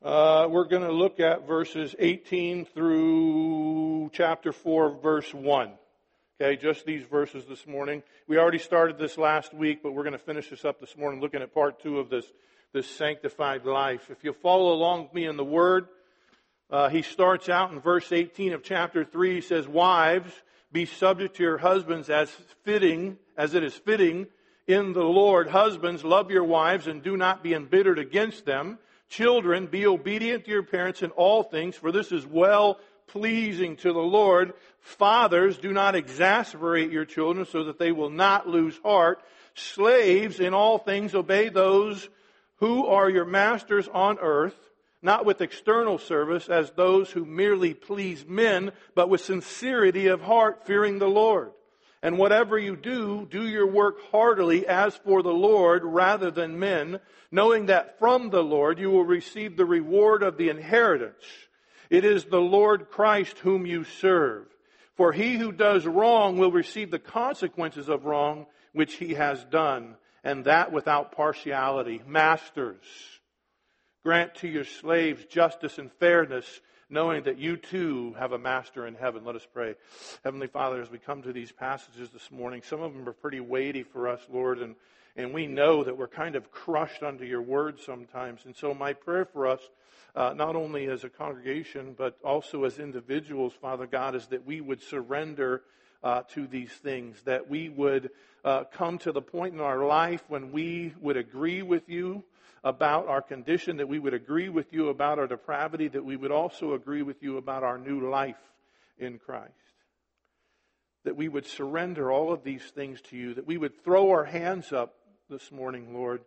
We're going to look at verses 18 through chapter 4, verse 1. Okay, just these verses this morning. We already started this last week, but we're going to finish this up this morning looking at part 2 of this sanctified life. If you'll follow along with me in the Word, he starts out in verse 18 of chapter 3. He says, "Wives, be subject to your husbands as it is fitting in the Lord. Husbands, love your wives and do not be embittered against them. Children, be obedient to your parents in all things, for this is well pleasing to the Lord. Fathers, do not exasperate your children so that they will not lose heart. Slaves, in all things obey those who are your masters on earth, not with external service as those who merely please men, but with sincerity of heart, fearing the Lord. And whatever you do, do your work heartily as for the Lord rather than men, knowing that from the Lord you will receive the reward of the inheritance. It is the Lord Christ whom you serve. For he who does wrong will receive the consequences of wrong which he has done, and that without partiality. Masters, grant to your slaves justice and fairness, knowing that you too have a master in heaven." Let us pray. Heavenly Father, as we come to these passages this morning, some of them are pretty weighty for us, Lord, and we know that we're kind of crushed under your word sometimes. And so my prayer for us, not only as a congregation, but also as individuals, Father God, is that we would surrender to these things, that we would come to the point in our life when we would agree with you about our condition, that we would agree with you about our depravity, that we would also agree with you about our new life in Christ. That we would surrender all of these things to you, that we would throw our hands up this morning, Lord,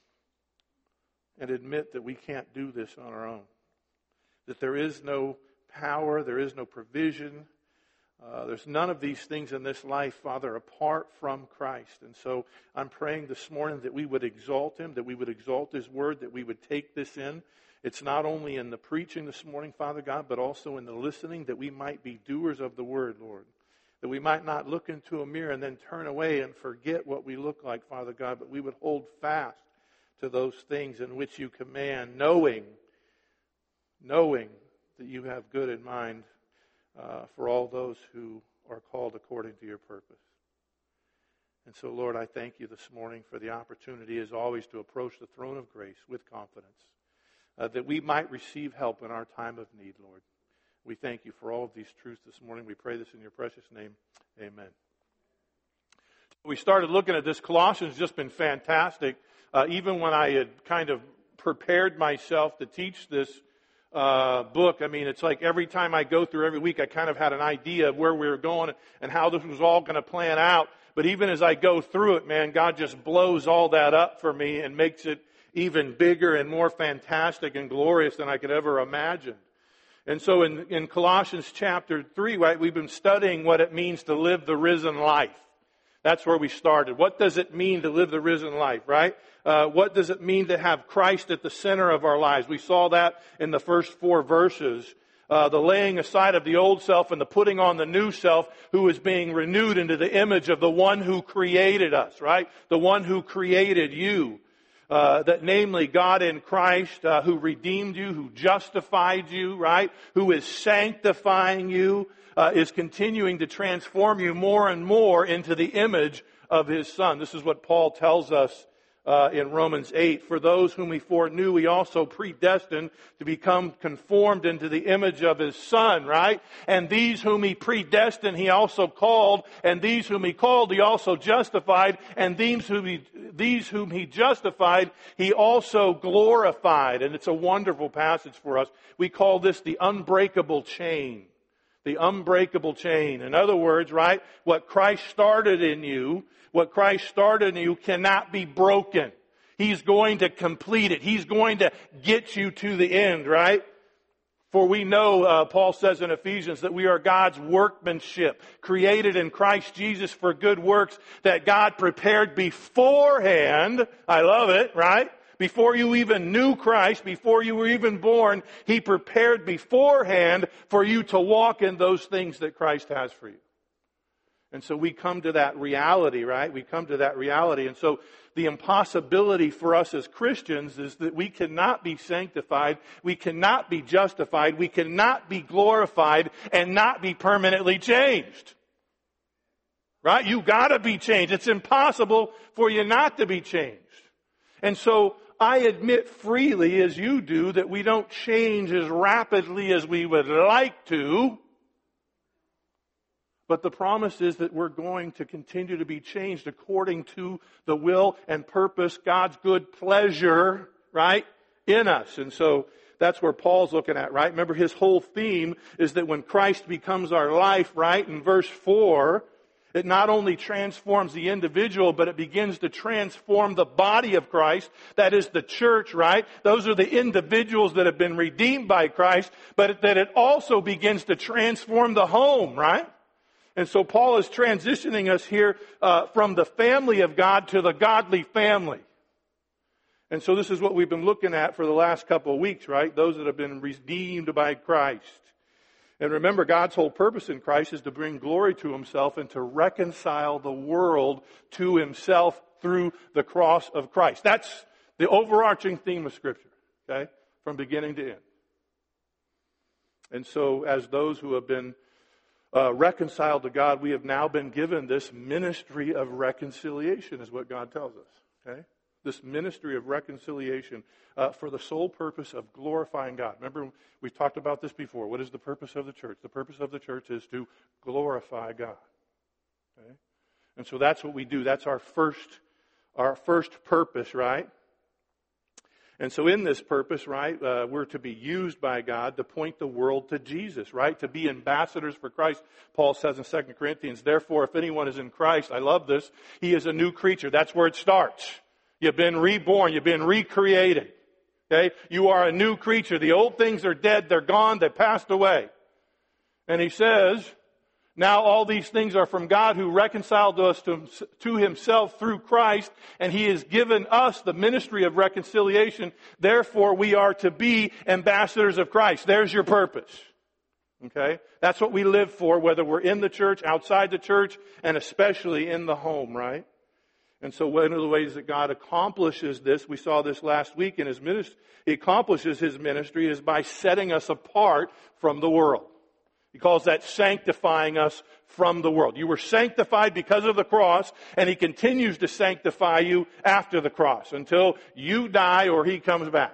and admit that we can't do this on our own. That there is no power, there is no provision, there's none of these things in this life, Father, apart from Christ. And so I'm praying this morning that we would exalt Him, that we would exalt His Word, that we would take this in. It's not only in the preaching this morning, Father God, but also in the listening, that we might be doers of the Word, Lord. That we might not look into a mirror and then turn away and forget what we look like, Father God, but we would hold fast to those things in which you command, knowing that you have good in mind for all those who are called according to your purpose. And so, Lord, I thank you this morning for the opportunity, as always, to approach the throne of grace with confidence, that we might receive help in our time of need, Lord. We thank you for all of these truths this morning. We pray this in your precious name. Amen. We started looking at this. Colossians has just been fantastic. Even when I had kind of prepared myself to teach this book, I mean, it's like every time I go through every week, I kind of had an idea of where we were going and how this was all going to plan out. But even as I go through it, man, God just blows all that up for me and makes it even bigger and more fantastic and glorious than I could ever imagine. And so in Colossians chapter 3, right, we've been studying what it means to live the risen life. That's where we started. What does it mean to live the risen life, right? What does it mean to have Christ at the center of our lives? We saw that in the first 4 verses. The laying aside of the old self and the putting on the new self, who is being renewed into the image of the one who created us, right? The one who created you. That namely God in Christ, who redeemed you, who justified you, right? Who is sanctifying you, is continuing to transform you more and more into the image of His Son. This is what Paul tells us in Romans 8. For those whom He foreknew, He also predestined to become conformed into the image of His Son, right? And these whom He predestined, He also called. And these whom He called, He also justified. And these whom He justified, He also glorified. And it's a wonderful passage for us. We call this the unbreakable chain. The unbreakable chain. In other words, right, what Christ started in you cannot be broken. He's going to complete it. He's going to get you to the end, right? For we know, Paul says in Ephesians, that we are God's workmanship, created in Christ Jesus for good works that God prepared beforehand. I love it, right? Before you even knew Christ, before you were even born, He prepared beforehand for you to walk in those things that Christ has for you. And so we come to that reality, right? We come to that reality. And so the impossibility for us as Christians is that we cannot be sanctified, we cannot be justified, we cannot be glorified, and not be permanently changed. Right? You gotta be changed. It's impossible for you not to be changed. And so, I admit freely, as you do, that we don't change as rapidly as we would like to. But the promise is that we're going to continue to be changed according to the will and purpose, God's good pleasure, right, in us. And so that's where Paul's looking at, right? Remember, his whole theme is that when Christ becomes our life, right, in verse 4, it not only transforms the individual, but it begins to transform the body of Christ. That is the church, right? Those are the individuals that have been redeemed by Christ, but that it also begins to transform the home, right? And so Paul is transitioning us here from the family of God to the godly family. And so this is what we've been looking at for the last couple of weeks, right? Those that have been redeemed by Christ. And remember, God's whole purpose in Christ is to bring glory to Himself and to reconcile the world to Himself through the cross of Christ. That's the overarching theme of Scripture, okay? From beginning to end. And so, as those who have been reconciled to God, we have now been given this ministry of reconciliation, is what God tells us, okay? This ministry of reconciliation for the sole purpose of glorifying God. Remember, we've talked about this before. What is the purpose of the church? The purpose of the church is to glorify God. Okay? And so that's what we do. That's our first purpose, right? And so in this purpose, right, we're to be used by God to point the world to Jesus, right? To be ambassadors for Christ. Paul says in 2 Corinthians, therefore, if anyone is in Christ, I love this, he is a new creature. That's where it starts. You've been reborn. You've been recreated. Okay? You are a new creature. The old things are dead. They're gone. They passed away. And he says, now all these things are from God who reconciled us to Himself through Christ, and He has given us the ministry of reconciliation. Therefore, we are to be ambassadors of Christ. There's your purpose. Okay? That's what we live for, whether we're in the church, outside the church, and especially in the home, right? And so one of the ways that God accomplishes this, we saw this last week in His ministry, He accomplishes His ministry is by setting us apart from the world. He calls that sanctifying us from the world. You were sanctified because of the cross, and He continues to sanctify you after the cross until you die or He comes back.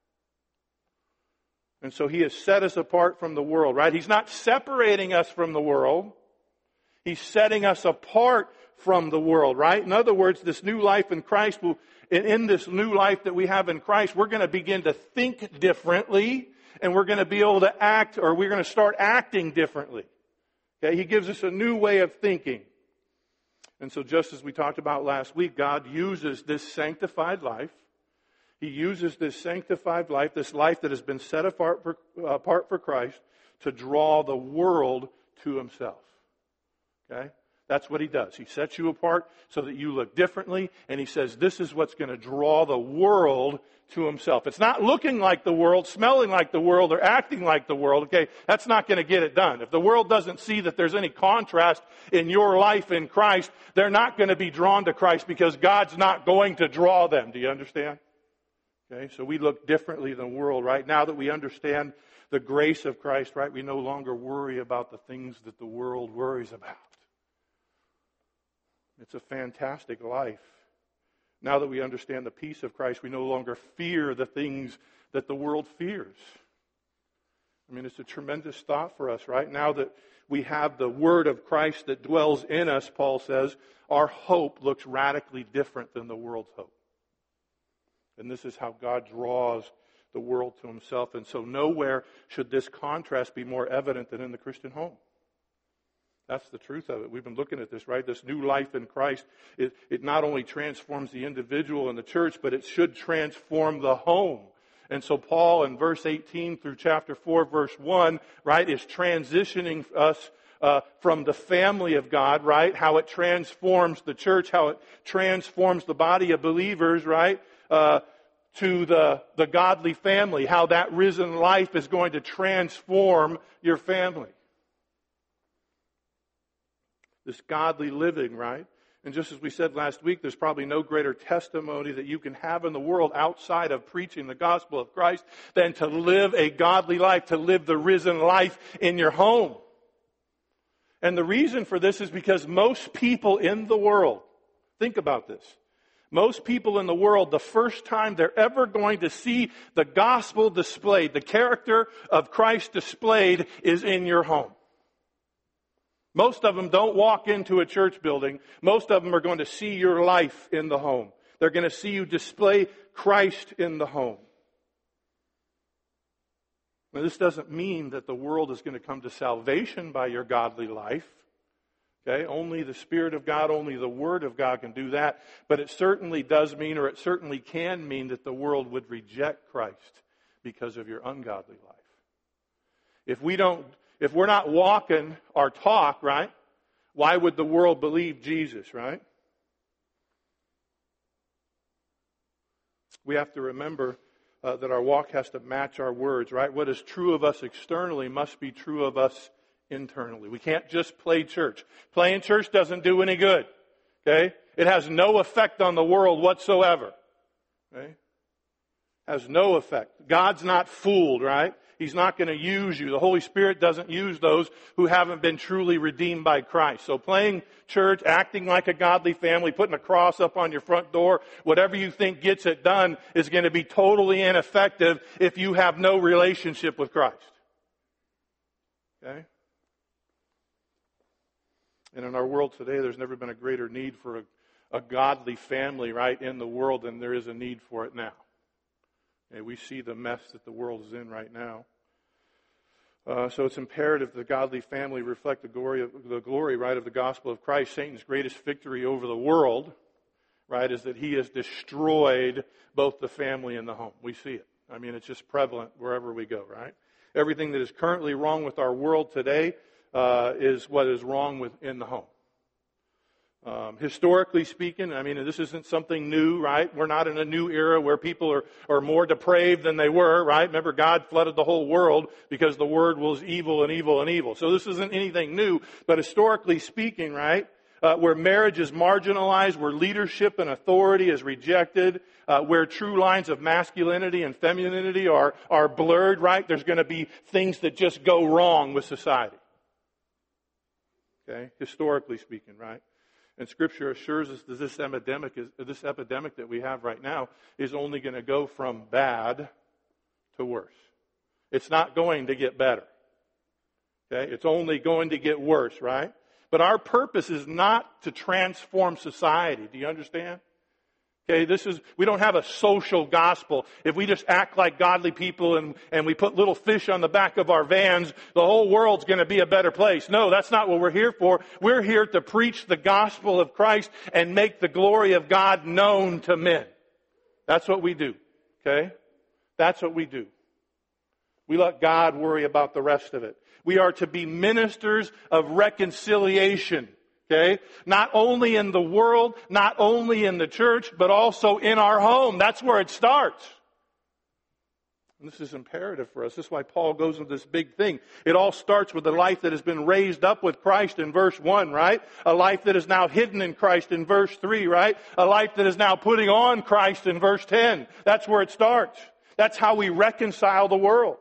And so He has set us apart from the world, right? He's not separating us from the world. He's setting us apart from the world, right? In other words, this new life in Christ, in this new life that we have in Christ, we're going to begin to think differently, and we're going to be able to act, or we're going to start acting differently. Okay? He gives us a new way of thinking. And so just as we talked about last week, God uses this sanctified life. He uses this sanctified life, this life that has been set apart for Christ, to draw the world to Himself. Okay? That's what He does. He sets you apart so that you look differently, and He says this is what's going to draw the world to Himself. It's not looking like the world, smelling like the world, or acting like the world, okay? That's not going to get it done. If the world doesn't see that there's any contrast in your life in Christ, they're not going to be drawn to Christ because God's not going to draw them. Do you understand? Okay, so we look differently than the world, right? Now that we understand the grace of Christ, right, we no longer worry about the things that the world worries about. It's a fantastic life. Now that we understand the peace of Christ, we no longer fear the things that the world fears. I mean, it's a tremendous thought for us, right? Now that we have the Word of Christ that dwells in us, Paul says, our hope looks radically different than the world's hope. And this is how God draws the world to Himself. And so nowhere should this contrast be more evident than in the Christian home. That's the truth of it. We've been looking at this, right? This new life in Christ, it not only transforms the individual and the church, but it should transform the home. And so Paul in verse 18 through chapter 4, verse 1, right, is transitioning us from the family of God, right? How it transforms the church, how it transforms the body of believers, right? To the godly family, how that risen life is going to transform your family. This godly living, right, And just as we said last week, there's probably no greater testimony that you can have in the world outside of preaching the gospel of Christ than to live a godly life, to live the risen life in your home. And the reason for this is because most people in the world, think about this, most people in the world, the first time they're ever going to see the gospel displayed, the character of Christ displayed, is in your home. Most of them don't walk into a church building. Most of them are going to see your life in the home. They're going to see you display Christ in the home. Now, this doesn't mean that the world is going to come to salvation by your godly life. Okay? Only the Spirit of God, only the Word of God can do that. But it certainly does mean, or it certainly can mean, that the world would reject Christ because of your ungodly life. If we're not walking our talk, right, why would the world believe Jesus, right? We have to remember that our walk has to match our words, right? What is true of us externally must be true of us internally. We can't just play church. Playing church doesn't do any good, okay? It has no effect on the world whatsoever, okay? Has no effect. God's not fooled, right? He's not going to use you. The Holy Spirit doesn't use those who haven't been truly redeemed by Christ. So playing church, acting like a godly family, putting a cross up on your front door, whatever you think gets it done is going to be totally ineffective if you have no relationship with Christ. Okay? And in our world today, there's never been a greater need for a godly family, right, in the world than there is a need for it now. Okay, we see the mess that the world is in right now. So it's imperative the godly family reflect the glory, right, of the gospel of Christ. Satan's greatest victory over the world, right, is that he has destroyed both the family and the home. We see it. I mean, it's just prevalent wherever we go, right? Everything that is currently wrong with our world today is what is wrong within the home. Historically speaking, I mean, this isn't something new, right? We're not in a new era where people are more depraved than they were, right? Remember, God flooded the whole world because the word was evil and evil and evil. So this isn't anything new, but historically speaking, right? Where marriage is marginalized, where leadership and authority is rejected, where true lines of masculinity and femininity are blurred, right? There's going to be things that just go wrong with society. Okay? Historically speaking, right? And Scripture assures us that this epidemic that we have right now is only going to go from bad to worse. It's not going to get better. Okay? It's only going to get worse, right? But our purpose is not to transform society. Do you understand? Okay, we don't have a social gospel. If we just act like godly people and we put little fish on the back of our vans, the whole world's going to be a better place. No, that's not what we're here for. We're here to preach the gospel of Christ and make the glory of God known to men. That's what we do. Okay? That's what we do. We let God worry about the rest of it. We are to be ministers of reconciliation. Okay? Not only in the world, not only in the church, but also in our home. That's where it starts. And this is imperative for us. This is why Paul goes into this big thing. It all starts with a life that has been raised up with Christ in verse 1, right? A life that is now hidden in Christ in verse 3, right? A life that is now putting on Christ in verse 10. That's where it starts. That's how we reconcile the world.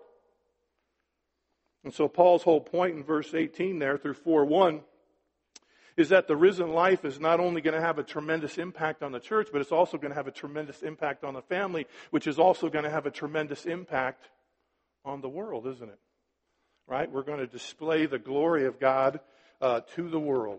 And so Paul's whole point in verse 18 there through 4:1 is that the risen life is not only going to have a tremendous impact on the church, but it's also going to have a tremendous impact on the family, which is also going to have a tremendous impact on the world, isn't it? Right? We're going to display the glory of God to the world.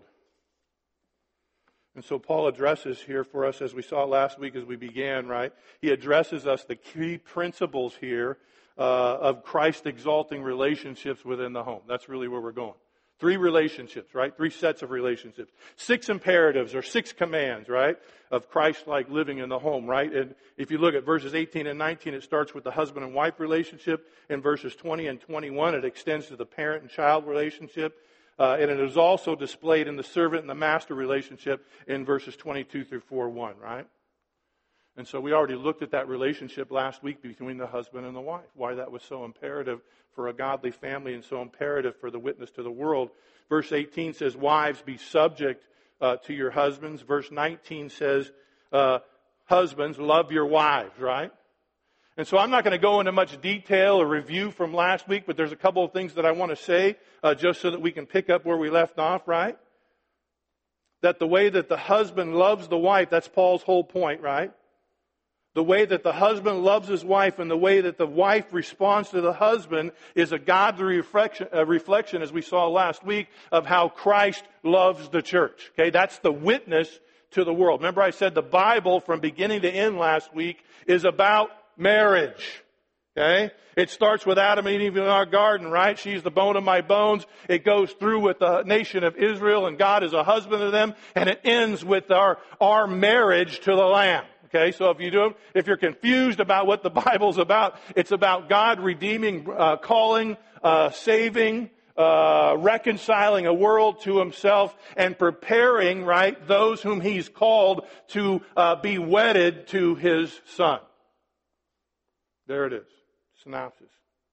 And so Paul addresses here for us, as we saw last week as we began, right? He addresses us the key principles here of Christ exalting relationships within the home. That's really where we're going. 3 relationships, right? 3 sets of relationships. 6 imperatives or 6 commands, right? Of Christ-like living in the home, right? And if you look at verses 18 and 19, it starts with the husband and wife relationship. In verses 20 and 21, it extends to the parent and child relationship. And it is also displayed in the servant and the master relationship in verses 22 through 4:1, right? And so we already looked at that relationship last week between the husband and the wife, why that was so imperative for a godly family and so imperative for the witness to the world. Verse 18 says, wives, be subject to your husbands. Verse 19 says, husbands, love your wives, right? And so I'm not going to go into much detail or review from last week, but there's a couple of things that I want to say just so that we can pick up where we left off, right? That the way that the husband loves the wife, that's Paul's whole point, right? The way that the husband loves his wife and the way that the wife responds to the husband is a godly reflection, as we saw last week, of how Christ loves the church. Okay, that's the witness to the world. Remember I said the Bible from beginning to end last week is about marriage. Okay? It starts with Adam and Eve in our garden, right? She's the bone of my bones. It goes through with the nation of Israel and God is a husband to them. And it ends with our marriage to the Lamb. Okay? So if you're confused about what the Bible's about, it's about God redeeming, calling, saving, reconciling a world to himself and preparing, right, those whom he's called to be wedded to his son. There it is. Synopsis.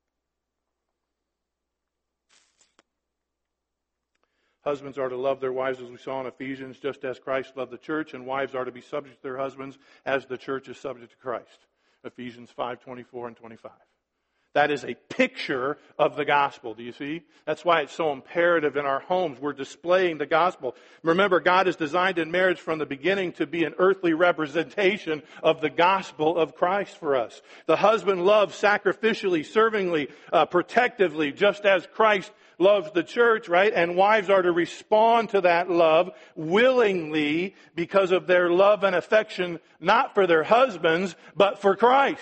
Husbands are to love their wives as we saw in Ephesians, just as Christ loved the church, and wives are to be subject to their husbands as the church is subject to Christ. Ephesians 5:24 and 25. That is a picture of the gospel. Do you see? That's why it's so imperative in our homes. We're displaying the gospel. Remember, God has designed in marriage from the beginning to be an earthly representation of the gospel of Christ for us. The husband loves sacrificially, servingly, protectively, just as Christ loves the church, right? And wives are to respond to that love willingly because of their love and affection, not for their husbands, but for Christ.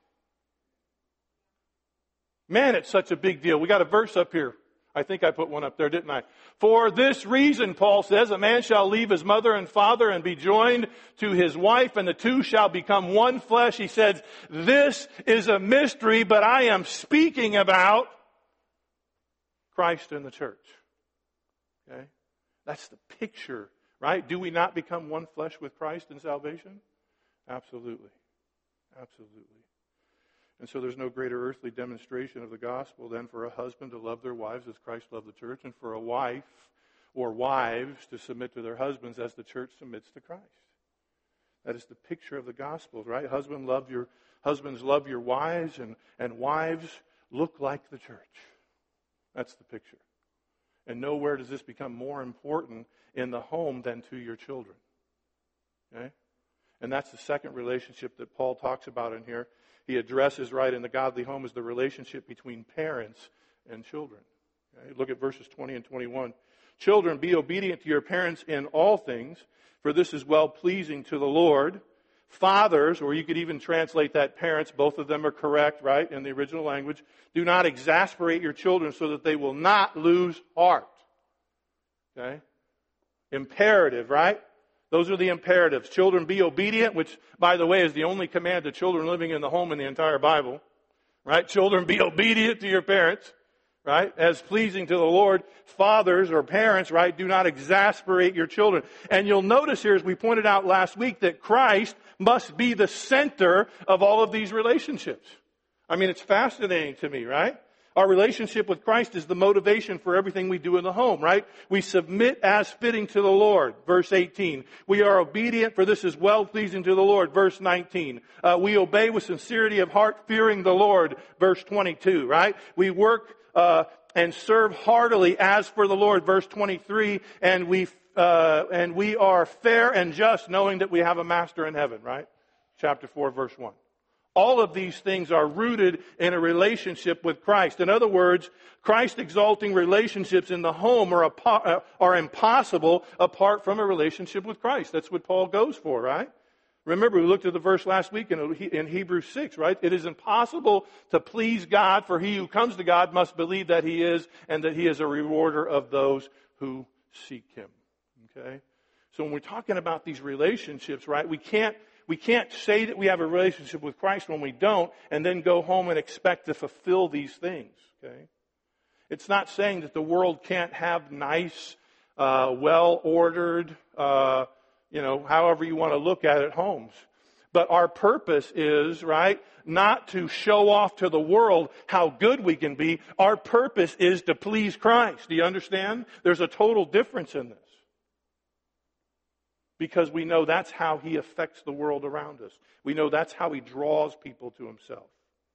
Man, it's such a big deal. We got a verse up here. I think I put one up there, didn't I? For this reason, Paul says, a man shall leave his mother and father and be joined to his wife, and the two shall become one flesh. He says, this is a mystery, but I am speaking about Christ and the church. Okay? That's the picture, right? Do we not become one flesh with Christ in salvation? Absolutely. Absolutely. And so there's no greater earthly demonstration of the gospel than for a husband to love their wives as Christ loved the church, and for a wife or wives to submit to their husbands as the church submits to Christ. That is the picture of the gospel, right? Husbands, love your wives, and wives, look like the church. That's the picture. And nowhere does this become more important in the home than to your children. Okay? And that's the second relationship that Paul talks about in here. He addresses, right, in the godly home is the relationship between parents and children. Okay? Look at verses 20 and 21. Children, be obedient to your parents in all things, for this is well-pleasing to the Lord. Fathers, or you could even translate that parents, both of them are correct, right, in the original language. Do not exasperate your children so that they will not lose heart. Okay? Imperative, right? Those are the imperatives. Children, be obedient, which, by the way, is the only command to children living in the home in the entire Bible. Right? Children, be obedient to your parents. Right? As pleasing to the Lord. Fathers or parents, right? Do not exasperate your children. And you'll notice here, as we pointed out last week, that Christ must be the center of all of these relationships. I mean, it's fascinating to me, right? Our relationship with Christ is the motivation for everything we do in the home, right? We submit as fitting to the Lord, verse 18. We are obedient, for this is well-pleasing to the Lord, verse 19. We obey with sincerity of heart, fearing the Lord, verse 22, right? We work and serve heartily as for the Lord, verse 23, and we are fair and just, knowing that we have a master in heaven, right? Chapter 4, verse 1. All of these things are rooted in a relationship with Christ. In other words, Christ-exalting relationships in the home are impossible apart from a relationship with Christ. That's what Paul goes for, right? Remember, we looked at the verse last week in Hebrews 6, right? It is impossible to please God, for he who comes to God must believe that he is, and that he is a rewarder of those who seek him. Okay? So when we're talking about these relationships, right, we can't say that we have a relationship with Christ when we don't, and then go home and expect to fulfill these things. Okay? It's not saying that the world can't have nice, well-ordered, however you want to look at it, homes. But our purpose is, right, not to show off to the world how good we can be. Our purpose is to please Christ. Do you understand? There's a total difference in this. Because we know that's how He affects the world around us. We know that's how He draws people to Himself.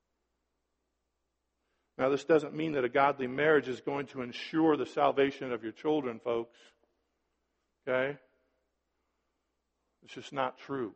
Now, this doesn't mean that a godly marriage is going to ensure the salvation of your children, folks. Okay? It's just not true.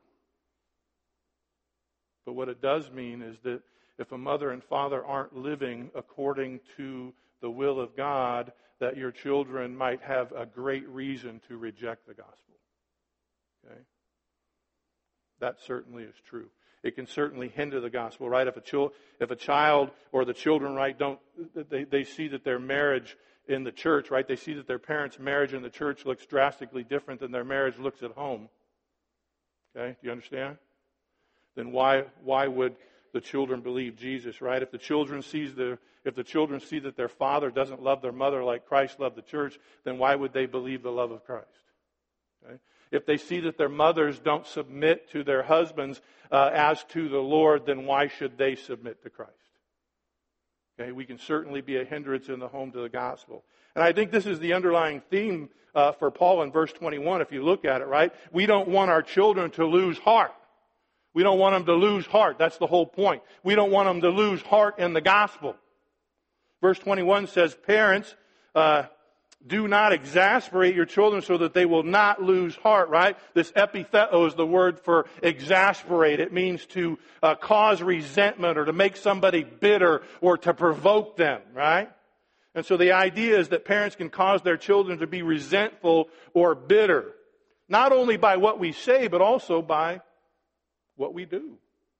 But what it does mean is that if a mother and father aren't living according to the will of God, that your children might have a great reason to reject the gospel. Okay? That certainly is true. It can certainly hinder the gospel, right? If a child or the children, right, they see that their marriage in the church, right, they see that their parents' marriage in the church looks drastically different than their marriage looks at home. Okay, do you understand? Then why would the children believe Jesus, right? If the children see that their father doesn't love their mother like Christ loved the church, then why would they believe the love of Christ? Okay? If they see that their mothers don't submit to their husbands as to the Lord, then why should they submit to Christ? Okay, we can certainly be a hindrance in the home to the gospel. And I think this is the underlying theme for Paul in verse 21, if you look at it, right? We don't want our children to lose heart. We don't want them to lose heart. That's the whole point. We don't want them to lose heart in the gospel. Verse 21 says, parents, do not exasperate your children so that they will not lose heart, right? This epitheo is the word for exasperate. It means to cause resentment or to make somebody bitter or to provoke them, right? And so the idea is that parents can cause their children to be resentful or bitter, not only by what we say, but also by what we do.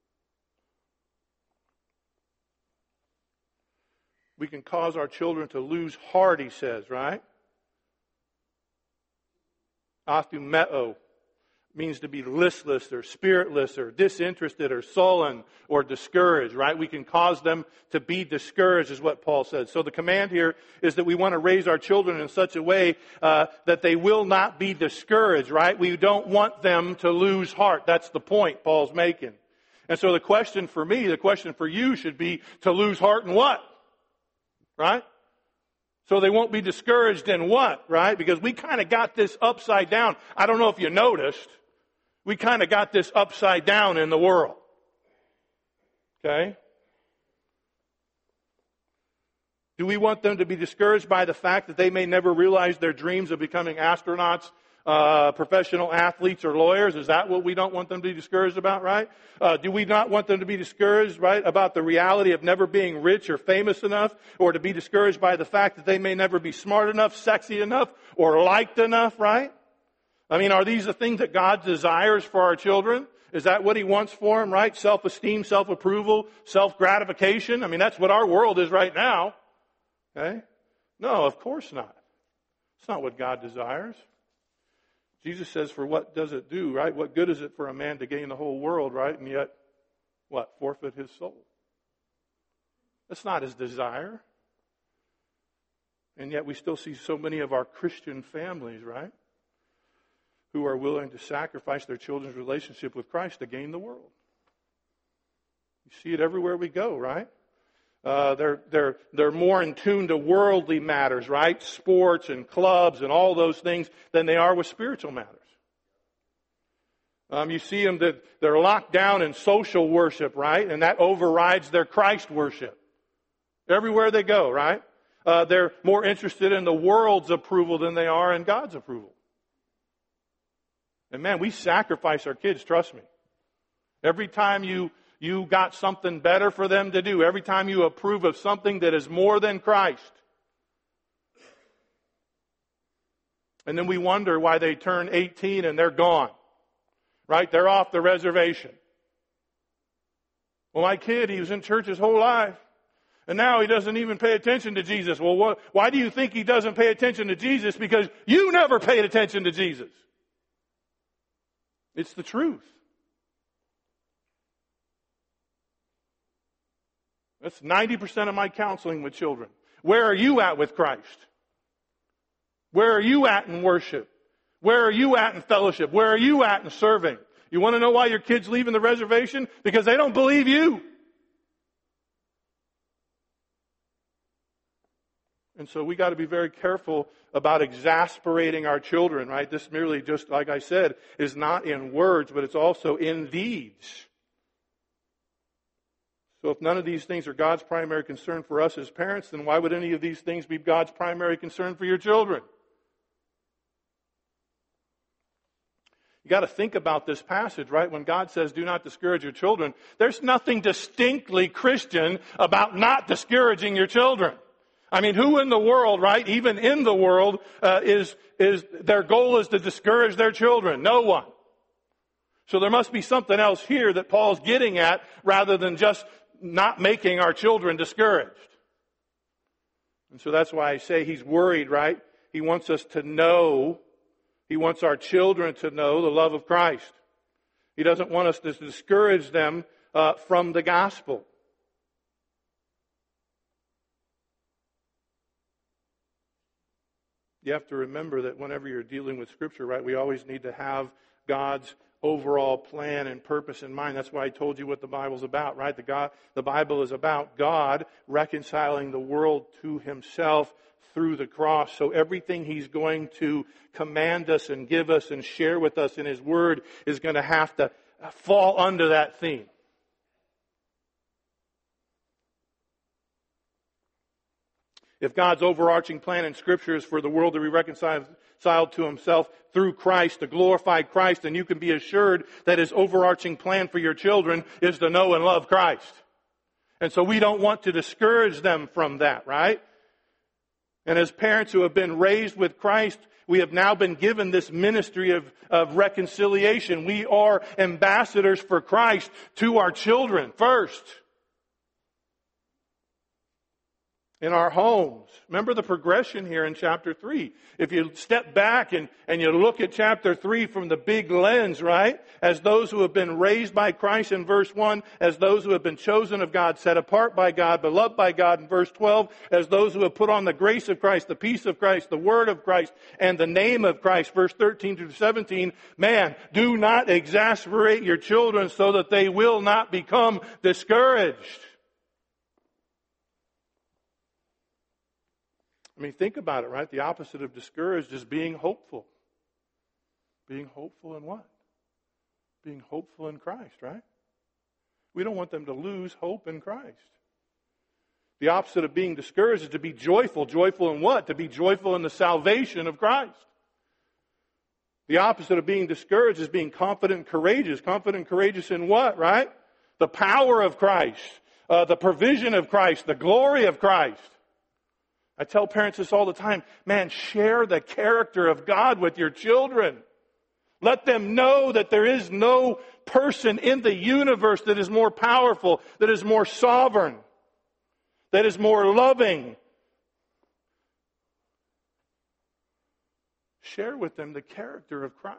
We can cause our children to lose heart, he says, right? Athumeo means to be listless or spiritless or disinterested or sullen or discouraged, right? We can cause them to be discouraged is what Paul says. So the command here is that we want to raise our children in such a way that they will not be discouraged, right? We don't want them to lose heart. That's the point Paul's making. And so the question for me, the question for you should be to lose heart in what? Right? So they won't be discouraged in what, right? Because we kind of got this upside down. I don't know if you noticed. We kind of got this upside down in the world. Okay? Do we want them to be discouraged by the fact that they may never realize their dreams of becoming astronauts, professional athletes, or lawyers? Is that what we don't want them to be discouraged about, right? Do we not want them to be discouraged, right, about the reality of never being rich or famous enough, or to be discouraged by the fact that they may never be smart enough, sexy enough, or liked enough, right? I mean, are these the things that God desires for our children? Is that what He wants for them, right? Self-esteem, self-approval, self-gratification. I mean, that's what our world is right now. Okay? No, of course not. It's not what God desires. Jesus says, for what does it do, right? What good is it for a man to gain the whole world, right? And yet, what? Forfeit his soul. That's not His desire. And yet we still see so many of our Christian families, right, who are willing to sacrifice their children's relationship with Christ to gain the world. You see it everywhere we go, right? They're more in tune to worldly matters, right? Sports and clubs and all those things than they are with spiritual matters. You see them that they're locked down in social worship, right? And that overrides their Christ worship. Everywhere they go, right? They're more interested in the world's approval than they are in God's approval. And man, we sacrifice our kids, trust me. Every time you got something better for them to do, every time you approve of something that is more than Christ. And then we wonder why they turn 18 and they're gone. Right? They're off the reservation. Well, my kid, he was in church his whole life. And now he doesn't even pay attention to Jesus. Well, why do you think he doesn't pay attention to Jesus? Because you never paid attention to Jesus. It's the truth. That's 90% of my counseling with children. Where are you at with Christ? Where are you at in worship? Where are you at in fellowship? Where are you at in serving? You want to know why your kid's leaving the reservation? Because they don't believe you. And so we got to be very careful about exasperating our children, right? This merely, just like I said, is not in words, but it's also in deeds. So if none of these things are God's primary concern for us as parents, then why would any of these things be God's primary concern for your children? You got to think about this passage, right? When God says, do not discourage your children, there's nothing distinctly Christian about not discouraging your children. I mean, who in the world, right, even in the world, is their goal is to discourage their children? No one. So there must be something else here that Paul's getting at rather than just not making our children discouraged. And so that's why I say he's worried, right? He wants us to know, he wants our children to know the love of Christ. He doesn't want us to discourage them from the gospel. You have to remember that whenever you're dealing with Scripture, right, we always need to have God's overall plan and purpose in mind. That's why I told you what the Bible's about, right? The Bible is about God reconciling the world to Himself through the cross. So everything He's going to command us and give us and share with us in His Word is going to have to fall under that theme. If God's overarching plan in Scripture is for the world to be reconciled to Himself through Christ, to glorify Christ, then you can be assured that His overarching plan for your children is to know and love Christ. And so we don't want to discourage them from that, right? And as parents who have been raised with Christ, we have now been given this ministry of reconciliation. We are ambassadors for Christ to our children first. In our homes. Remember the progression here in chapter 3. If you step back and you look at chapter 3 from the big lens, right? As those who have been raised by Christ in verse 1, as those who have been chosen of God, set apart by God, beloved by God in verse 12, as those who have put on the grace of Christ, the peace of Christ, the word of Christ, and the name of Christ, verse 13 to 17, man, do not exasperate your children so that they will not become discouraged. I mean, think about it, right? The opposite of discouraged is being hopeful. Being hopeful in what? Being hopeful in Christ, right? We don't want them to lose hope in Christ. The opposite of being discouraged is to be joyful. Joyful in what? To be joyful in the salvation of Christ. The opposite of being discouraged is being confident and courageous. Confident and courageous in what, right? The power of Christ, the provision of Christ, the glory of Christ. I tell parents this all the time. Man, share the character of God with your children. Let them know that there is no person in the universe that is more powerful, that is more sovereign, that is more loving. Share with them the character of Christ.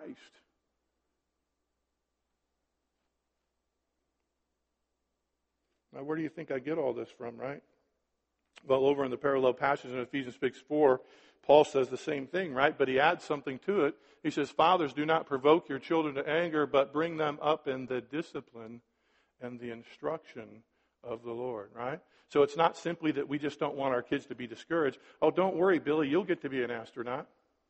Now, where do you think I get all this from, right? Well, over in the parallel passage in Ephesians 6:4, Paul says the same thing, right? But he adds something to it. He says, fathers, do not provoke your children to anger, but bring them up in the discipline and the instruction of the Lord, right? So it's not simply that we just don't want our kids to be discouraged. Oh, don't worry, Billy, you'll get to be an astronaut.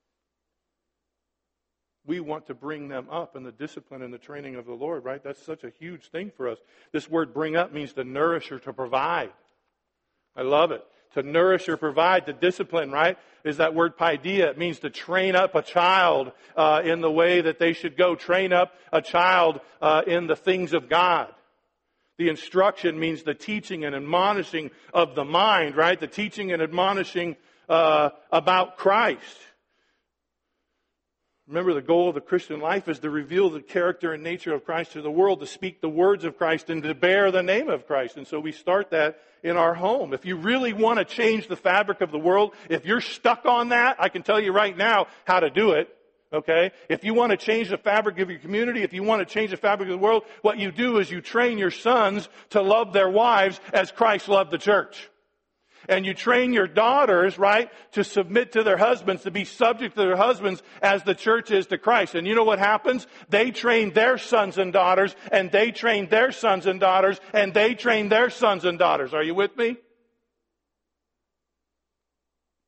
We want to bring them up in the discipline and the training of the Lord, right? That's such a huge thing for us. This word bring up means to nourish or to provide. I love it. To nourish or provide, to discipline, right, is that word paideia. It means to train up a child in the way that they should go. Train up a child in the things of God. The instruction means the teaching and admonishing of the mind, right? The teaching and admonishing about Christ. Remember, the goal of the Christian life is to reveal the character and nature of Christ to the world, to speak the words of Christ, and to bear the name of Christ. And so we start that in our home. If you really want to change the fabric of the world, if you're stuck on that, I can tell you right now how to do it. Okay? If you want to change the fabric of your community, if you want to change the fabric of the world, what you do is you train your sons to love their wives as Christ loved the church. And you train your daughters, right, to submit to their husbands, to be subject to their husbands as the church is to Christ. And you know what happens? They train their sons and daughters, and they train their sons and daughters, and they train their sons and daughters. Are you with me?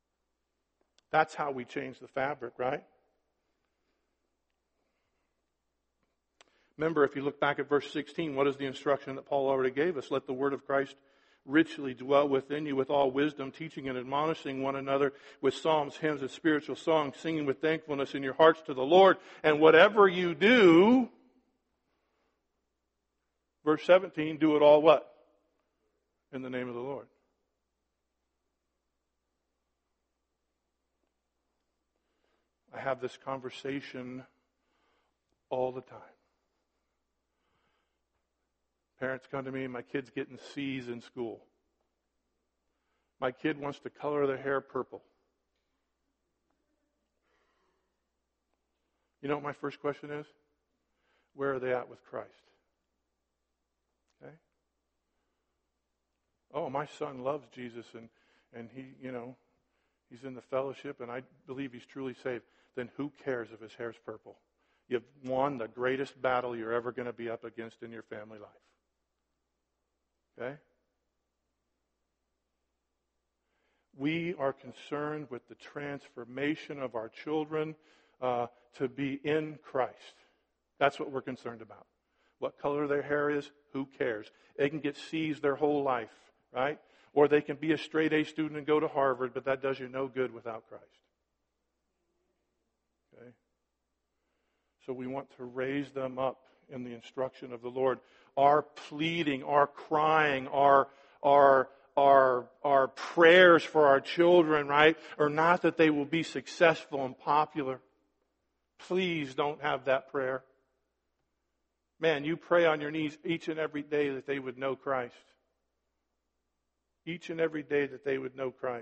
That's how we change the fabric, right? Remember, if you look back at verse 16, what is the instruction that Paul already gave us? Let the word of Christ richly dwell within you with all wisdom, teaching and admonishing one another with psalms, hymns, and spiritual songs, singing with thankfulness in your hearts to the Lord. And whatever you do, verse 17, do it all what? In the name of the Lord. I have this conversation all the time. Parents come to me, my kid's getting C's in school. My kid wants to color their hair purple. You know what my first question is? Where are they at with Christ? Okay? Oh, my son loves Jesus and he, he's in the fellowship and I believe he's truly saved. Then who cares if his hair's purple? You've won the greatest battle you're ever going to be up against in your family life. Okay? We are concerned with the transformation of our children to be in Christ. That's what we're concerned about. What color their hair is, who cares? They can get C's their whole life, right? Or they can be a straight A student and go to Harvard, but that does you no good without Christ. Okay? So we want to raise them up in the instruction of the Lord. Our pleading, our crying, our prayers for our children, right, are not that they will be successful and popular. Please don't have that prayer. Man, you pray on your knees each and every day that they would know Christ. Each and every day that they would know Christ.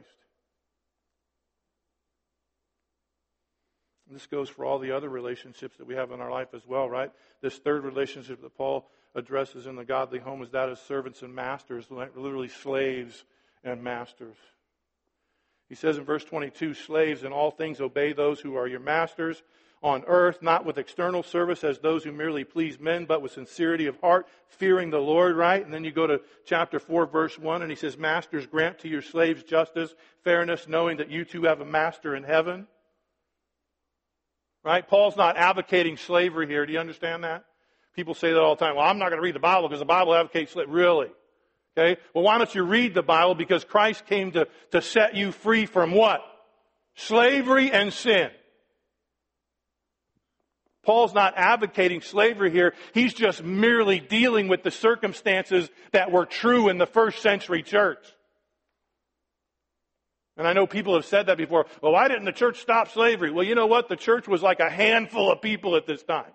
And this goes for all the other relationships that we have in our life as well, right? This third relationship that Paul addresses in the godly home is that of servants and masters, literally slaves and masters. He says in verse 22, slaves, in all things obey those who are your masters on earth, not with external service as those who merely please men, but with sincerity of heart, fearing the Lord, right? And then you go to chapter 4, verse 1, and he says, masters, grant to your slaves justice, fairness, knowing that you too have a master in heaven. Right? Paul's not advocating slavery here. Do you understand that? People say that all the time. Well, I'm not going to read the Bible because the Bible advocates slavery. Really? Okay? Well, why don't you read the Bible? Because Christ came to set you free from what? Slavery and sin. Paul's not advocating slavery here. He's just merely dealing with the circumstances that were true in the first century church. And I know people have said that before. Well, why didn't the church stop slavery? Well, you know what? The church was like a handful of people at this time.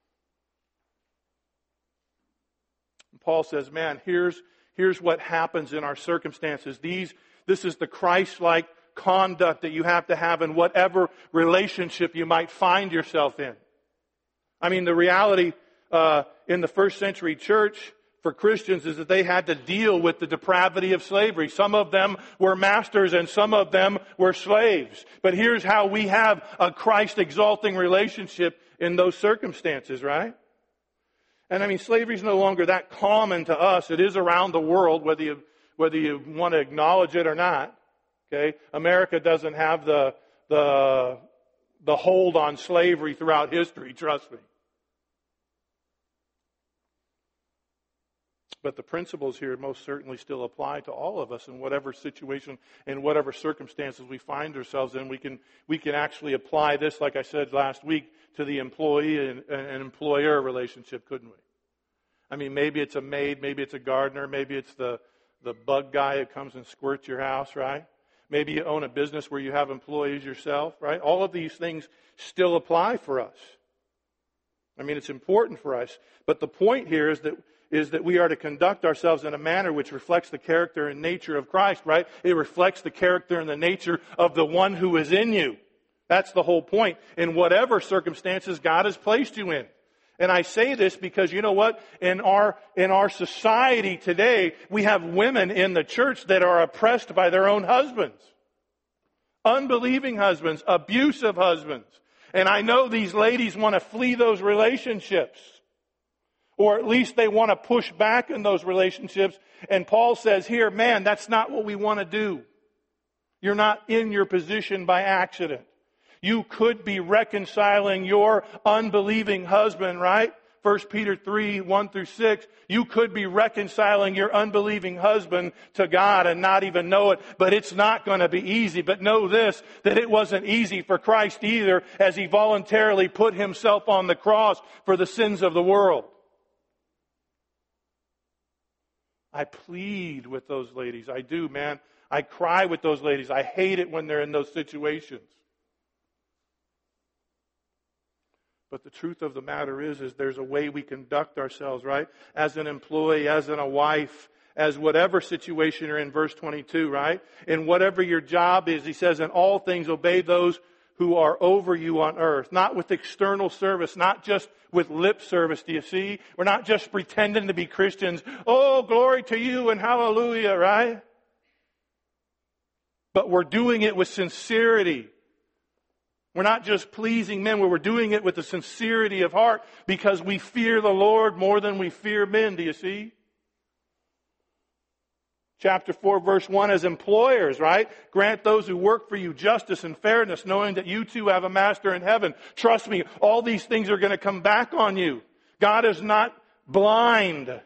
And Paul says, man, here's what happens in our circumstances. This is the Christ-like conduct that you have to have in whatever relationship you might find yourself in. I mean, the reality in the first century church for Christians is that they had to deal with the depravity of slavery. Some of them were masters and some of them were slaves. But here's how we have a Christ-exalting relationship in those circumstances, right? And I mean, slavery is no longer that common to us. It is around the world, whether you want to acknowledge it or not. Okay, America doesn't have the hold on slavery throughout history. Trust me. But the principles here most certainly still apply to all of us in whatever situation and whatever circumstances we find ourselves in. We can actually apply this, like I said last week, to the employee and employer relationship, couldn't we? I mean, maybe it's a maid, maybe it's a gardener, maybe it's the bug guy who comes and squirts your house, right? Maybe you own a business where you have employees yourself, right? All of these things still apply for us. I mean, it's important for us. But the point here is that we are to conduct ourselves in a manner which reflects the character and nature of Christ, right? It reflects the character and the nature of the one who is in you. That's the whole point. In whatever circumstances God has placed you in. And I say this because you know what? In our society today, we have women in the church that are oppressed by their own husbands. Unbelieving husbands, abusive husbands. And I know these ladies want to flee those relationships. Or at least they want to push back in those relationships. And Paul says here, man, that's not what we want to do. You're not in your position by accident. You could be reconciling your unbelieving husband, right? 1 Peter 3, 1 through 6. You could be reconciling your unbelieving husband to God and not even know it, but it's not going to be easy. But know this, that it wasn't easy for Christ either, as He voluntarily put Himself on the cross for the sins of the world. I plead with those ladies. I do, man. I cry with those ladies. I hate it when they're in those situations. But the truth of the matter is there's a way we conduct ourselves, right? As an employee, as in a wife, as whatever situation you're in, verse 22, right? In whatever your job is, he says, in all things obey those who are over you on earth. Not with external service, not just with lip service, do you see? We're not just pretending to be Christians. Oh, glory to you and hallelujah, right? But we're doing it with sincerity. We're not just pleasing men, we're doing it with a sincerity of heart because we fear the Lord more than we fear men, do you see? Chapter 4, verse 1, as employers, right? Grant those who work for you justice and fairness, knowing that you too have a master in heaven. Trust me, all these things are going to come back on you. God is not blind.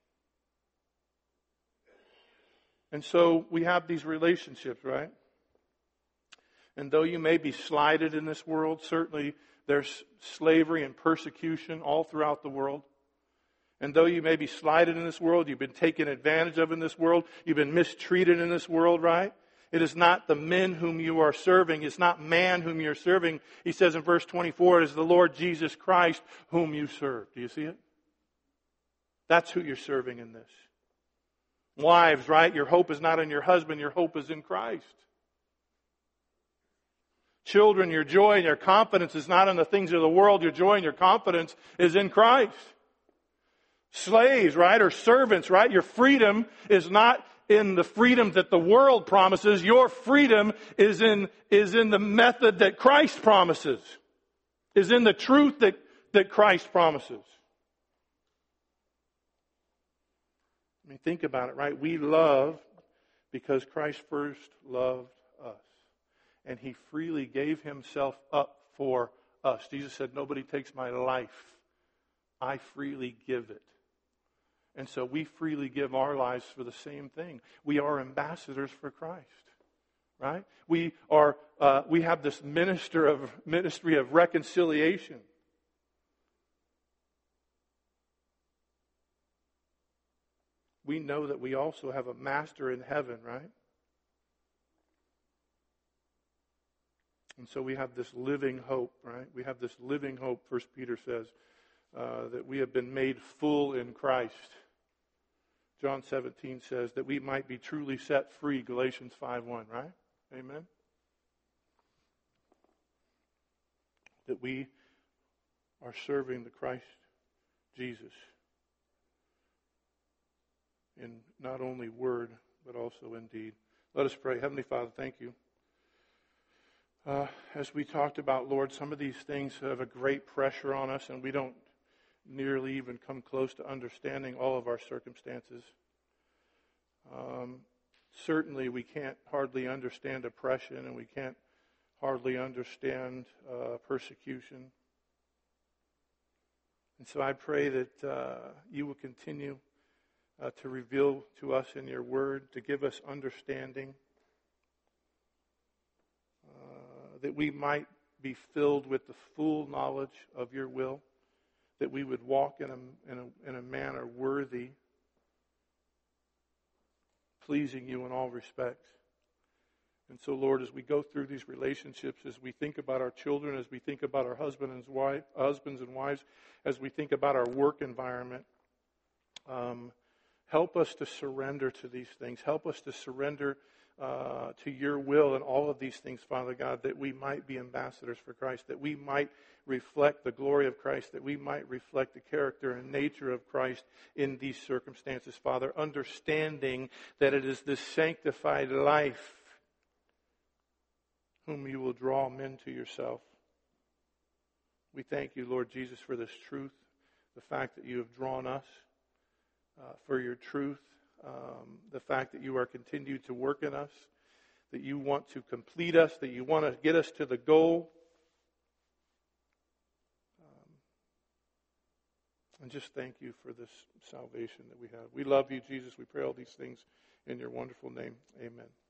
And so we have these relationships, right? And though you may be slighted in this world, certainly there's slavery and persecution all throughout the world. And though you may be slighted in this world, you've been taken advantage of in this world, you've been mistreated in this world, right? It is not the men whom you are serving. It's not man whom you're serving. He says in verse 24, it is the Lord Jesus Christ whom you serve. Do you see it? That's who you're serving in this. Wives, right? Your hope is not in your husband. Your hope is in Christ. Children, your joy and your confidence is not in the things of the world. Your joy and your confidence is in Christ. Slaves, right, or servants, right? Your freedom is not in the freedom that the world promises. Your freedom is in the method that Christ promises. Is in the truth that Christ promises. I mean, think about it, right? We love because Christ first loved us. And He freely gave Himself up for us. Jesus said, nobody takes my life. I freely give it. And so we freely give our lives for the same thing. We are ambassadors for Christ. Right? We have this ministry of reconciliation. We know that we also have a master in heaven, right? And so we have this living hope, right? We have this living hope, 1 Peter says, that we have been made full in Christ. John 17 says that we might be truly set free, Galatians 5:1, right? Amen? That we are serving the Christ Jesus in not only word, but also in deed. Let us pray. Heavenly Father, thank you. As we talked about, Lord, some of these things have a great pressure on us, and we don't nearly even come close to understanding all of our circumstances. Certainly, we can't hardly understand oppression, and we can't hardly understand persecution. And so I pray that you will continue to reveal to us in your word, to give us understanding, that we might be filled with the full knowledge of your will, that we would walk in a manner worthy, pleasing you in all respects. And so, Lord, as we go through these relationships, as we think about our children, as we think about our husbands and wives, as we think about our work environment, help us to surrender to these things. Help us to surrender to your will in all of these things, Father God, that we might be ambassadors for Christ, that we might reflect the glory of Christ, that we might reflect the character and nature of Christ in these circumstances, Father, understanding that it is this sanctified life whom you will draw men to yourself. We thank you, Lord Jesus, for this truth, the fact that you have drawn us, for your truth, the fact that you are continued to work in us, that you want to complete us, that you want to get us to the goal. And just thank you for this salvation that we have. We love you, Jesus. We pray all these things in your wonderful name. Amen.